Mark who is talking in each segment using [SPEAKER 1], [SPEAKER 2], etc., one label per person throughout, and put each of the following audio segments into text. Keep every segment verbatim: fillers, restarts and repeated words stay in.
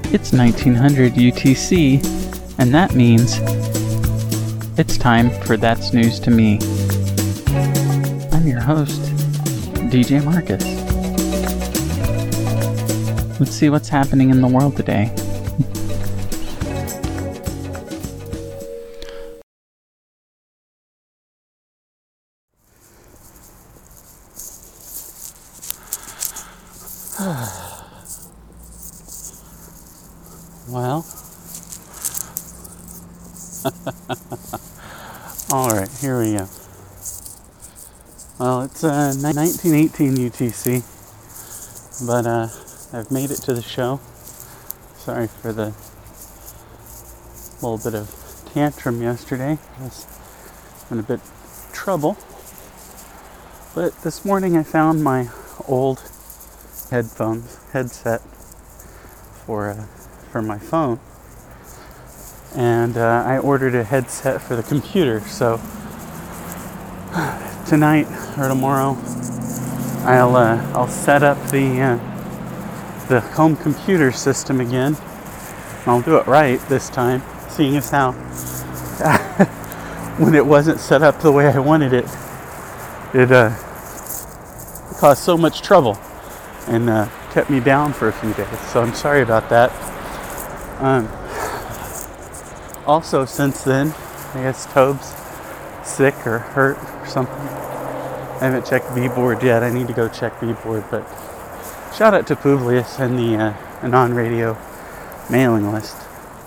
[SPEAKER 1] It's nineteen hundred U T C, and that means it's time for That's News to Me. I'm your host, D J Marcus. Let's see what's happening in the world today. Well, alright, here we go. Well, it's uh, nineteen eighteen U T C, but uh, I've made it to the show. Sorry for the little bit of tantrum yesterday. I was in a bit of trouble. But this morning I found my old headphones, headset for uh, for my phone, and uh, I ordered a headset for the computer. So tonight or tomorrow, I'll uh, I'll set up the uh, the home computer system again. I'll do it right this time, seeing as how when it wasn't set up the way I wanted it, it uh, caused so much trouble and uh, kept me down for a few days. So I'm sorry about that. Um, also, since then, I guess Tobe's sick or hurt or something. I haven't checked B-Board yet. I need to go check B-Board, but shout out to Publius and the uh, Anon Radio mailing list.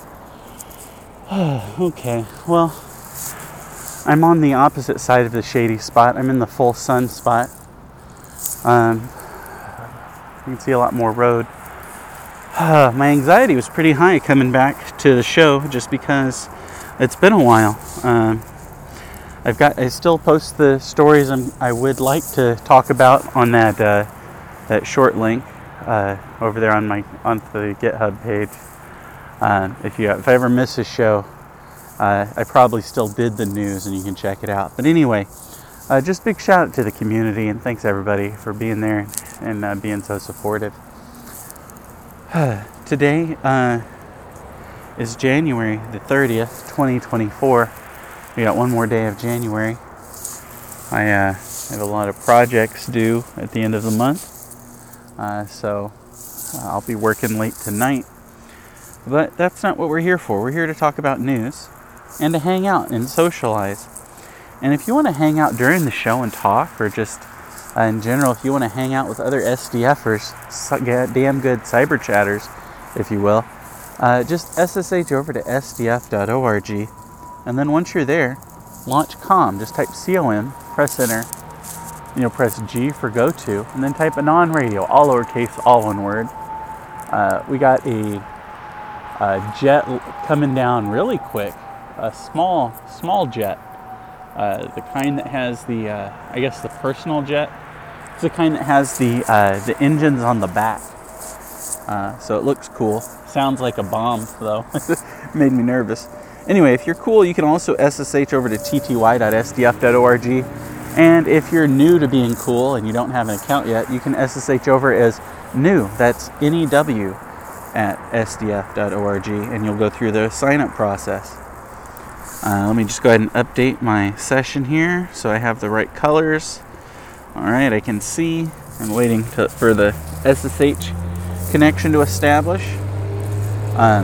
[SPEAKER 1] Okay, well, I'm on the opposite side of the shady spot. I'm in the full sun spot. Um, you can see a lot more road. Uh, my anxiety was pretty high coming back to the show just because it's been a while. Um, I've got. I still post the stories I'm, I would like to talk about on that uh, that short link uh, over there on my on the GitHub page. Uh, if you if I ever miss a show, uh, I probably still did the news, and you can check it out. But anyway, uh, just big shout out to the community, and thanks everybody for being there and uh, being so supportive. Today uh, is January the thirtieth, twenty twenty-four. We got one more day of January. I uh, have a lot of projects due at the end of the month, uh, so I'll be working late tonight. But that's not what we're here for. We're here to talk about news and to hang out and socialize. And if you want to hang out during the show and talk, or just Uh, in general, if you want to hang out with other SDFers, damn good cyber chatters, if you will, uh, just S S H over to S D F dot org, and then once you're there, launch com. Just type C O M, press enter, you know, press G for go to, and then type Anon Radio, all lowercase, all one word. Uh, we got a, a jet coming down really quick, a small, small jet. Uh, the kind that has the, uh, I guess the personal jet. It's the kind that has the uh, the engines on the back. Uh, so it looks cool. Sounds like a bomb, though. Made me nervous. Anyway, if you're cool, you can also S S H over to T T Y dot S D F dot org. And if you're new to being cool and you don't have an account yet, you can S S H over as new. That's N E W at S D F dot org, and you'll go through the sign-up process. Uh, let me just go ahead and update my session here so I have the right colors. Alright, I can see. I'm waiting to, for the S S H connection to establish. Um,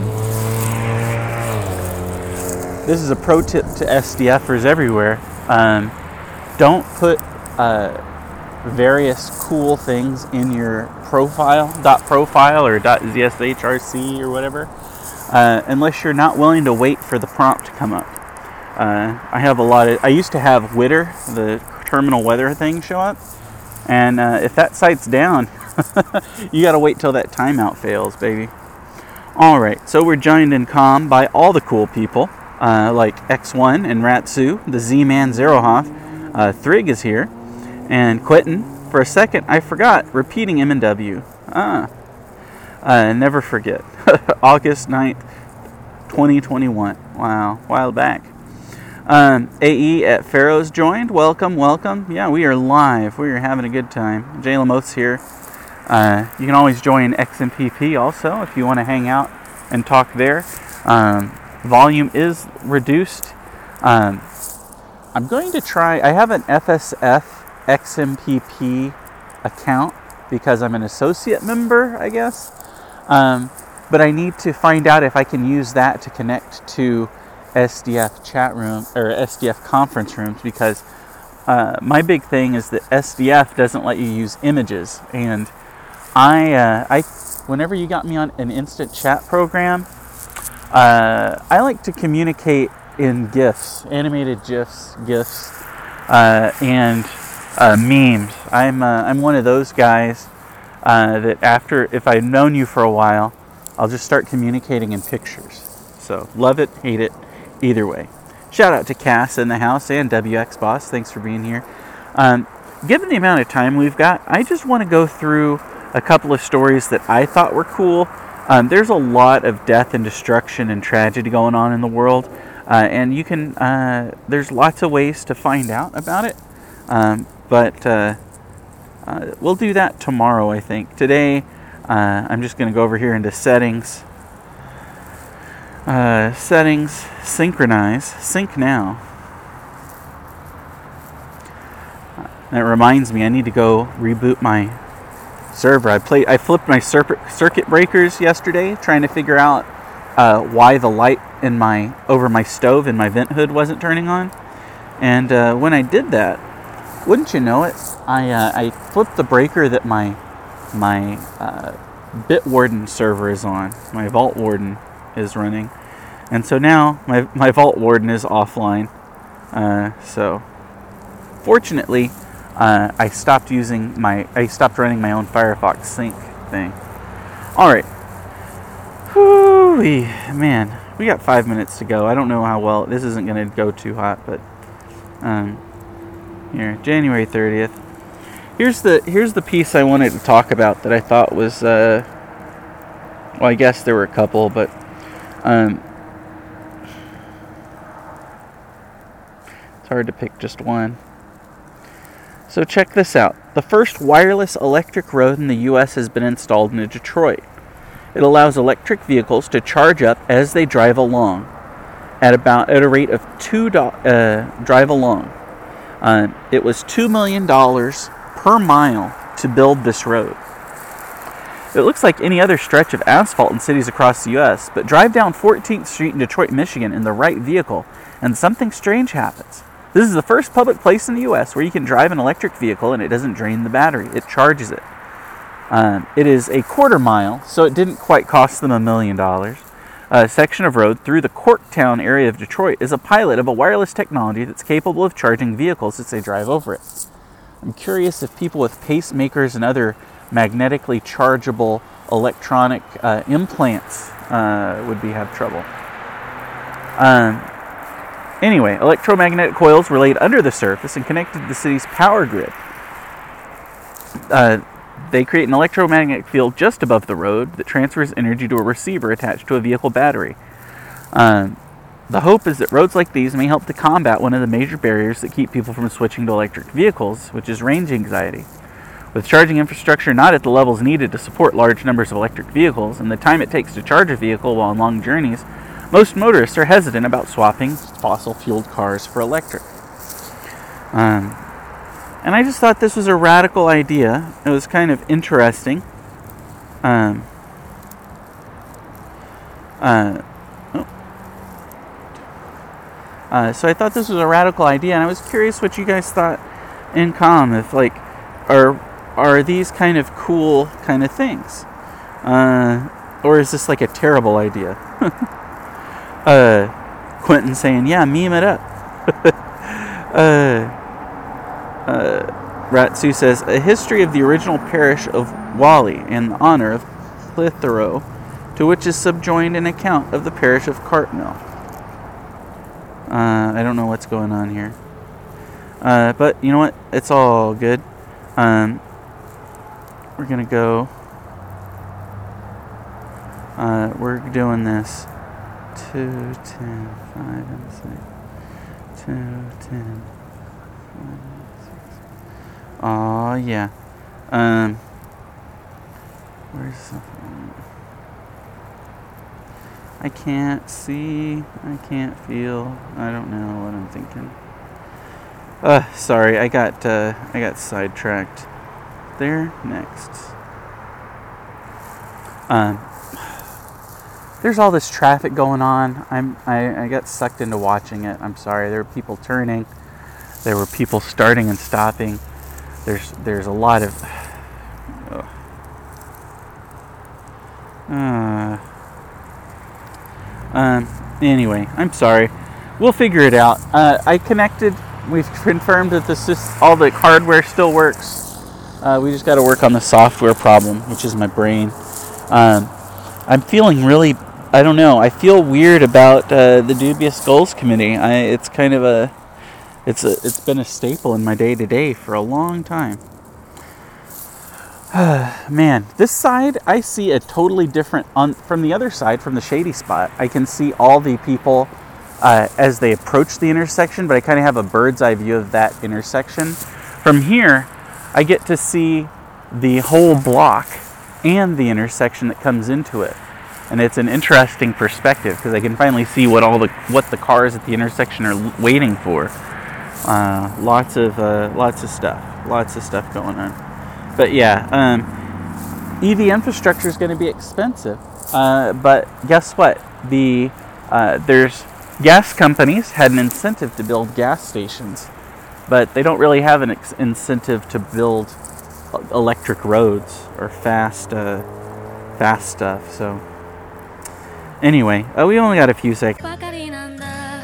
[SPEAKER 1] this is a pro tip to SDFers everywhere. Um, don't put uh, various cool things in your profile, .profile or .zshrc or whatever, uh, unless you're not willing to wait for the prompt to come up. Uh, I have a lot of, I used to have Witter, the terminal weather thing, show up, and uh, if that site's down, you gotta wait till that timeout fails, baby. Alright, so we're joined in comm by all the cool people, uh, like X one and Ratsu, the Z-Man Zerohoff, uh, Thrig is here, and Quentin. For a second, I forgot, repeating M and W. Ah, uh, never forget. August ninth, twenty twenty-one. Wow, a while back. Um, A E at Pharaoh's joined. Welcome, welcome. Yeah, we are live. We are having a good time. Jay Lamoth's here. Uh, you can always join X M P P also if you want to hang out and talk there. Um, volume is reduced. Um, I'm going to try, I have an F S F X M P P account because I'm an associate member, I guess. Um, but I need to find out if I can use that to connect to S D F chat room or S D F conference rooms, because uh, my big thing is that S D F doesn't let you use images. And I, uh, I, whenever you got me on an instant chat program, uh, I like to communicate in GIFs, animated GIFs, GIFs, uh, and uh, memes. I'm uh, I'm one of those guys uh, that after, if I've known you for a while, I'll just start communicating in pictures. So love it, hate it, either way. Shout out to Cass in the house and W X Boss. Thanks for being here. Um, given the amount of time we've got, I just want to go through a couple of stories that I thought were cool. Um, there's a lot of death and destruction and tragedy going on in the world. Uh, and you can, uh, there's lots of ways to find out about it. Um, but uh, uh, we'll do that tomorrow, I think. Today, uh, I'm just going to go over here into settings. Uh, settings, synchronize, sync now. And it reminds me, I need to go reboot my server. I played, I flipped my circuit breakers yesterday, trying to figure out uh, why the light in my over my stove in my vent hood wasn't turning on. And uh, when I did that, wouldn't you know it, I uh, I flipped the breaker that my my uh, Bitwarden server is on. My Vault Warden is running, and so now my my Vault Warden is offline. Uh, so fortunately, uh, I stopped using my I stopped running my own Firefox sync thing. All right. Whoo, man, we got five minutes to go. I don't know how well this isn't going to go too hot, but um, here, January thirtieth. Here's the here's the piece I wanted to talk about that I thought was uh, well, I guess there were a couple, but um, it's hard to pick just one. So check this out. The first wireless electric road in the U S has been installed in Detroit. It allows electric vehicles to charge up as they drive along, at about at a rate of two do, uh, drive along. Uh, it was two million dollars per mile to build this road. It looks like any other stretch of asphalt in cities across the U S, but drive down fourteenth Street in Detroit, Michigan in the right vehicle, and something strange happens. This is the first public place in the U S where you can drive an electric vehicle and it doesn't drain the battery. It charges it. Um, it is a quarter mile, so it didn't quite cost them a million dollars. A section of road through the Corktown area of Detroit is a pilot of a wireless technology that's capable of charging vehicles as they drive over it. I'm curious if people with pacemakers and other magnetically chargeable electronic uh, implants uh, would be have trouble. Um, anyway, electromagnetic coils were laid under the surface and connected to the city's power grid. Uh, They create an electromagnetic field just above the road that transfers energy to a receiver attached to a vehicle battery. Um, the hope is that roads like these may help to combat one of the major barriers that keep people from switching to electric vehicles, which is range anxiety. With charging infrastructure not at the levels needed to support large numbers of electric vehicles and the time it takes to charge a vehicle while on long journeys, most motorists are hesitant about swapping fossil-fueled cars for electric. Um, And I just thought this was a radical idea. It was kind of interesting. Um, uh, oh. uh, so I thought this was a radical idea, and I was curious what you guys thought in com. If like, are are these kind of cool kind of things, uh, or is this like a terrible idea? uh, Quentin saying, "Yeah, meme it up." uh. Uh, Ratsu says, a history of the original parish of Whalley in honor of Clitheroe, to which is subjoined an account of the parish of Cartmel. Uh, I don't know what's going on here. Uh, but you know what? It's all good. Um, we're going to go. Uh, we're doing this. two, ten, five, and six. two, ten, five. Oh yeah. Um. Where's something? I can't see. I can't feel. I don't know what I'm thinking. Uh, sorry, I got uh, I got sidetracked. There, next. Um, there's all this traffic going on. I'm I, I got sucked into watching it. I'm sorry. There were people turning. There were people starting and stopping. There's there's a lot of. Uh, uh, um. Anyway, I'm sorry. We'll figure it out. Uh, I connected. We've confirmed that the sys- all the hardware still works. Uh, we just got to work on the software problem, which is my brain. Um, I'm feeling really. I don't know. I feel weird about uh, the Dubious Goals Committee. I, it's kind of a. It's a. It's been a staple in my day to day for a long time. Man, this side I see a totally different. On from the other side, from the shady spot, I can see all the people uh, as they approach the intersection, but I kind of have a bird's eye view of that intersection. From here, I get to see the whole block and the intersection that comes into it, and it's an interesting perspective because I can finally see what all the what the cars at the intersection are waiting for. Uh, lots of uh, lots of stuff, lots of stuff going on. But yeah, um, E V infrastructure is going to be expensive. Uh, but guess what? The uh, there's gas companies had an incentive to build gas stations, but they don't really have an ex- incentive to build electric roads or fast uh, fast stuff. So anyway, uh, we only got a few seconds.